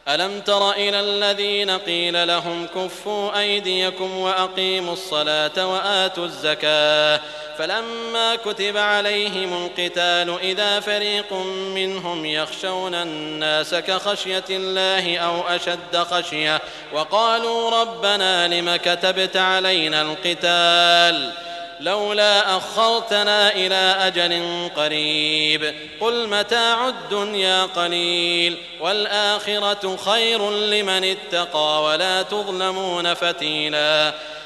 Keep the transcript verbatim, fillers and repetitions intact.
ألم تر إلى الذين قيل لهم كفوا أيديكم وأقيموا الصلاة وآتوا الزكاة فلما كتب عليهم القتال إذا فريق منهم يخشون الناس كخشية الله أو أشد خشية وقالوا ربنا لم كتبت علينا القتال لولا أخرتنا إلى أجل قريب قل متاع الدنيا قليل والآخرة خير لمن اتقى ولا تظلمون فتيلا